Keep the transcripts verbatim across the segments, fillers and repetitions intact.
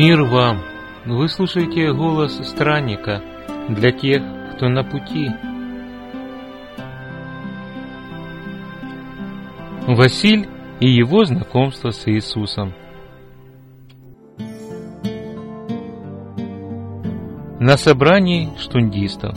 Мир вам! Вы слушаете голос странника для тех, кто на пути. Василь и его знакомство с Иисусом. На собрании штундистов.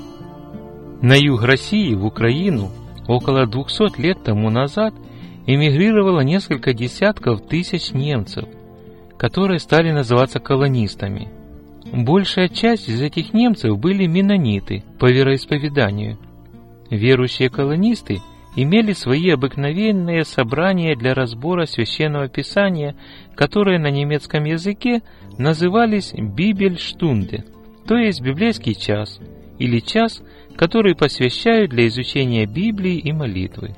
На юг России, в Украину, около двухсот лет тому назад эмигрировало несколько десятков тысяч немцев, которые стали называться колонистами. Большая часть из этих немцев были меннониты по вероисповеданию. Верующие колонисты имели свои обыкновенные собрания для разбора священного писания, которые на немецком языке назывались «Бибельштунде», то есть библейский час, или час, который посвящают для изучения Библии и молитвы.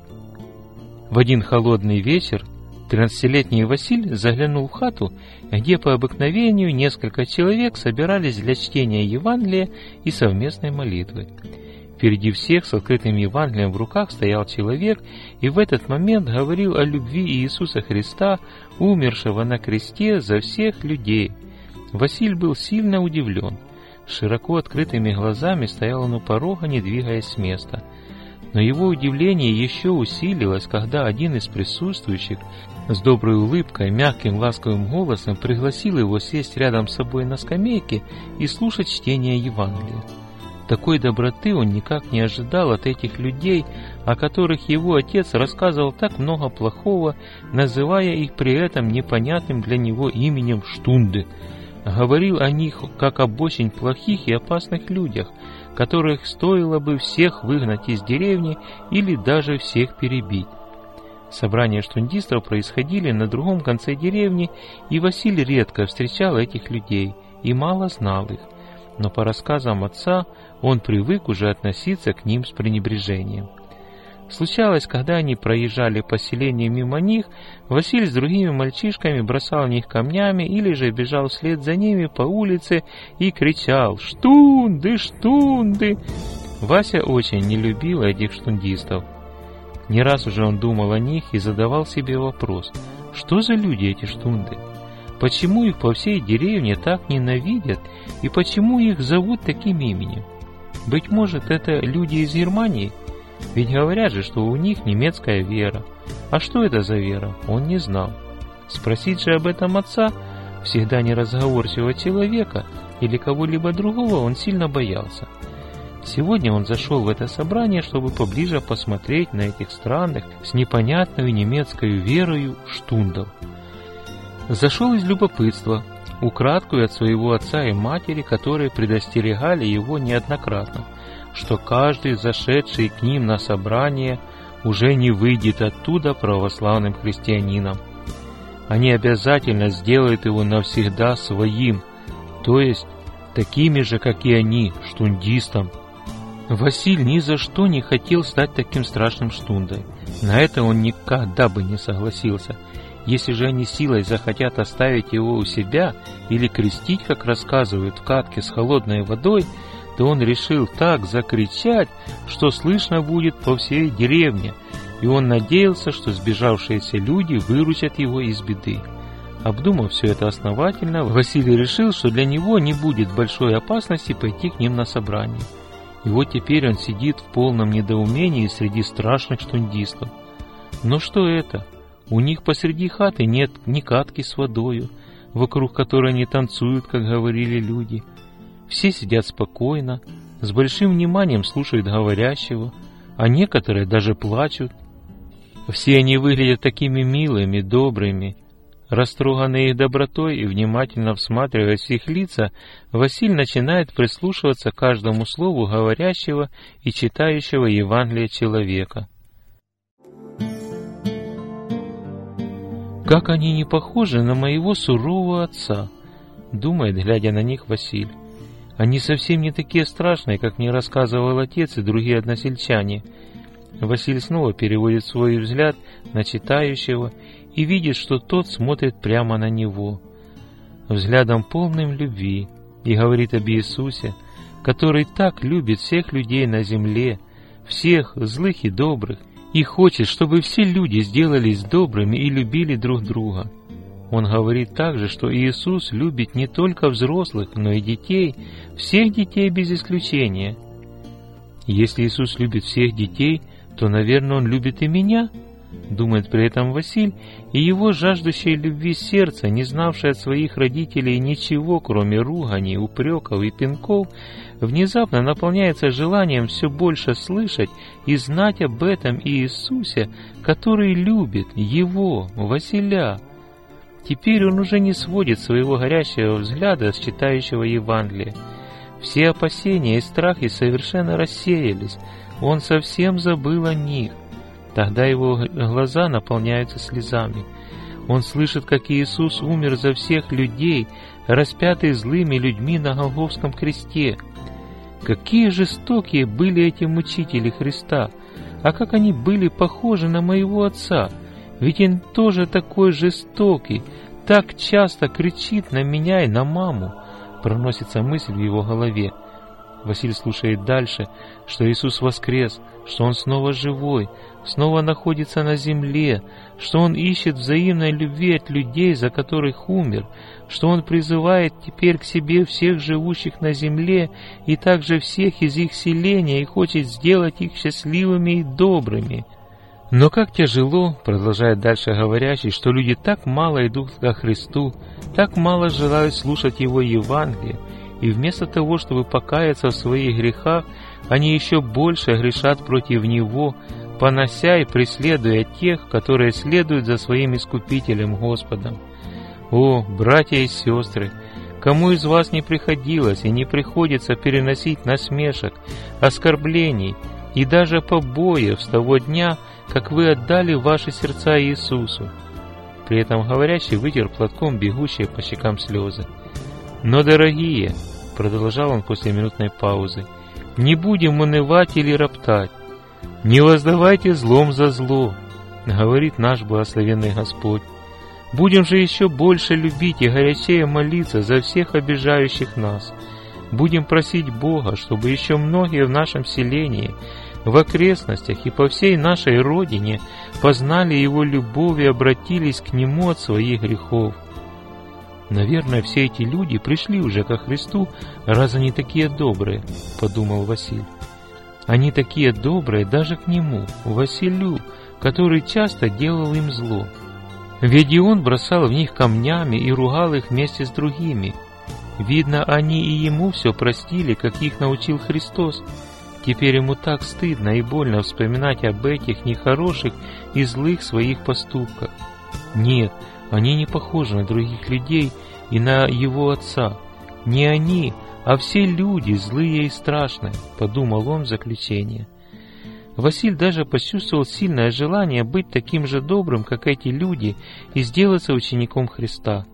В один холодный вечер тринадцатилетний Василь заглянул в хату, где по обыкновению несколько человек собирались для чтения Евангелия и совместной молитвы. Впереди всех с открытым Евангелием в руках стоял человек и в этот момент говорил о любви Иисуса Христа, умершего на кресте за всех людей. Василь был сильно удивлен. С широко открытыми глазами стоял он у порога, не двигаясь с места. Но его удивление еще усилилось, когда один из присутствующих с доброй улыбкой, мягким ласковым голосом пригласил его сесть рядом с собой на скамейке и слушать чтение Евангелия. Такой доброты он никак не ожидал от этих людей, о которых его отец рассказывал так много плохого, называя их при этом непонятным для него именем Штунды. Говорил о них как об очень плохих и опасных людях, которых стоило бы всех выгнать из деревни или даже всех перебить. Собрания штундистов происходили на другом конце деревни, и Василий редко встречал этих людей и мало знал их, но по рассказам отца он привык уже относиться к ним с пренебрежением. Случалось, когда они проезжали по селению мимо них, Василий с другими мальчишками бросал в них камнями или же бежал вслед за ними по улице и кричал «Штунды! Штунды!». Вася очень не любил этих штундистов. Не раз уже он думал о них и задавал себе вопрос: что за люди эти штунды? Почему их по всей деревне так ненавидят и почему их зовут таким именем? Быть может, это люди из Германии? Ведь говорят же, что у них немецкая вера. А что это за вера, он не знал. Спросить же об этом отца, всегда неразговорчивого человека или кого-либо другого, он сильно боялся. Сегодня он зашел в это собрание, чтобы поближе посмотреть на этих странных, с непонятной немецкой верою штундов. Зашел из любопытства, украдкой от своего отца и матери, которые предостерегали его неоднократно, что каждый, зашедший к ним на собрание, уже не выйдет оттуда православным христианином. Они обязательно сделают его навсегда своим, то есть такими же, как и они, штундистом. Василь ни за что не хотел стать таким страшным штундой. На это он никогда бы не согласился. Если же они силой захотят оставить его у себя или крестить, как рассказывают, в катке с холодной водой, то он решил так закричать, что слышно будет по всей деревне, и он надеялся, что сбежавшиеся люди выручат его из беды. Обдумав все это основательно, Василий решил, что для него не будет большой опасности пойти к ним на собрание. И вот теперь он сидит в полном недоумении среди страшных штундистов. Но что это? У них посреди хаты нет ни катки с водою, вокруг которой они танцуют, как говорили люди. Все сидят спокойно, с большим вниманием слушают говорящего, а некоторые даже плачут. Все они выглядят такими милыми, добрыми. Растроганный их добротой и внимательно всматриваясь в их лица, Василий начинает прислушиваться к каждому слову говорящего и читающего Евангелие человека. «Как они не похожи на моего сурового отца», — думает, глядя на них, Василий. «Они совсем не такие страшные, как мне рассказывал отец и другие односельчане». Василий снова переводит свой взгляд на читающего и видит, что тот смотрит прямо на него, взглядом полным любви, и говорит об Иисусе, который так любит всех людей на земле, всех злых и добрых, и хочет, чтобы все люди сделались добрыми и любили друг друга. Он говорит также, что Иисус любит не только взрослых, но и детей, всех детей без исключения. Если Иисус любит всех детей, то, наверное, Он любит и меня, думает при этом Василь, и его жаждущее любви сердце, не знавшее от своих родителей ничего, кроме руганий, упреков и пинков, внезапно наполняется желанием все больше слышать и знать об этом Иисусе, который любит его, Василя. Теперь он уже не сводит своего горящего взгляда с читающего Евангелия. Все опасения и страхи совершенно рассеялись, он совсем забыл о них. Тогда его глаза наполняются слезами. Он слышит, как Иисус умер за всех людей, распятый злыми людьми на Голгофском кресте. Какие жестокие были эти мучители Христа, а как они были похожи на моего отца, ведь он тоже такой жестокий, так часто кричит на меня и на маму, проносится мысль в его голове. Василий слушает дальше, что Иисус воскрес, что Он снова живой, снова находится на земле, что Он ищет взаимной любви от людей, за которых умер, что Он призывает теперь к себе всех живущих на земле и также всех из их селения и хочет сделать их счастливыми и добрыми. Но как тяжело, продолжает дальше говорящий, что люди так мало идут ко Христу, так мало желают слушать Его Евангелие, и вместо того, чтобы покаяться в своих грехах, они еще больше грешат против Него, понося и преследуя тех, которые следуют за своим Искупителем Господом. О, братья и сестры, кому из вас не приходилось и не приходится переносить насмешек, оскорблений и даже побоев с того дня, как вы отдали ваши сердца Иисусу? При этом говорящий вытер платком бегущие по щекам слезы. Но, дорогие, продолжал он после минутной паузы, не будем унывать или роптать. Не воздавайте злом за зло, говорит наш благословенный Господь. Будем же еще больше любить и горячее молиться за всех обижающих нас. Будем просить Бога, чтобы еще многие в нашем селении, в окрестностях и по всей нашей родине познали Его любовь и обратились к Нему от своих грехов. Наверное, все эти люди пришли уже ко Христу, раз они такие добрые, подумал Василь. Они такие добрые даже к Нему, Василю, который часто делал им зло. Ведь и он бросал в них камнями и ругал их вместе с другими. Видно, они и ему все простили, как их научил Христос. Теперь ему так стыдно и больно вспоминать об этих нехороших и злых своих поступках. Нет, они не похожи на других людей и на его отца. Не они, а все люди злые и страшные, подумал он в заключение. Василь даже почувствовал сильное желание быть таким же добрым, как эти люди, и сделаться учеником Христа.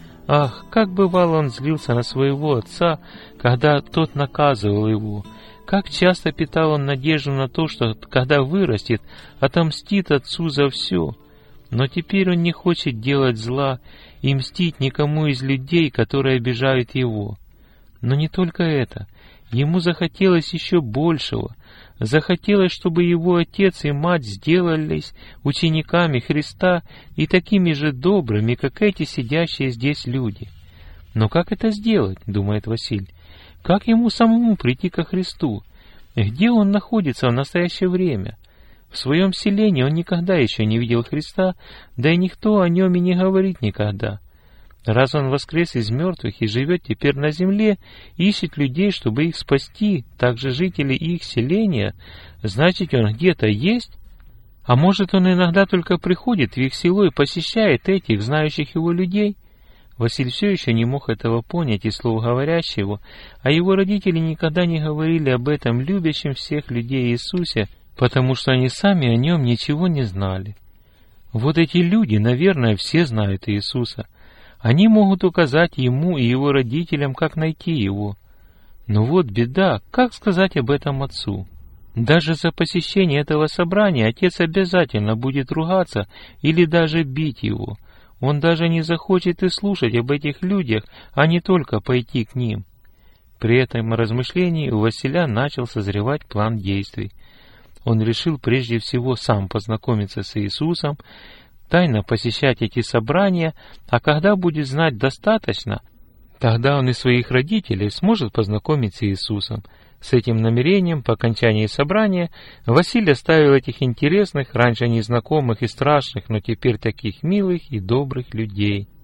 Ах, как бывало он злился на своего отца, когда тот наказывал его, как часто питал он надежду на то, что, когда вырастет, отомстит отцу за все. Но теперь он не хочет делать зла и мстить никому из людей, которые обижают его. Но не только это. Ему захотелось еще большего. Захотелось, чтобы его отец и мать сделались учениками Христа и такими же добрыми, как эти сидящие здесь люди. Но как это сделать, думает Василь? Как ему самому прийти ко Христу? Где он находится в настоящее время? В своем селении он никогда еще не видел Христа, да и никто о нем и не говорит никогда. Раз он воскрес из мертвых и живет теперь на земле, ищет людей, чтобы их спасти, также жители их селения, значит, он где-то есть? А может, он иногда только приходит в их село и посещает этих, знающих его людей? Василий все еще не мог этого понять из слов говорящего, а его родители никогда не говорили об этом любящем всех людей Иисусе, потому что они сами о нем ничего не знали. Вот эти люди, наверное, все знают Иисуса. Они могут указать ему и его родителям, как найти его. Но вот беда, как сказать об этом отцу? Даже за посещение этого собрания отец обязательно будет ругаться или даже бить его. Он даже не захочет и слушать об этих людях, а не только пойти к ним. При этом размышлении у Василя начал созревать план действий. Он решил прежде всего сам познакомиться с Иисусом, тайно посещать эти собрания, а когда будет знать достаточно, тогда он и своих родителей сможет познакомить с Иисусом. С этим намерением по окончании собрания Василий оставил этих интересных, раньше незнакомых и страшных, но теперь таких милых и добрых людей.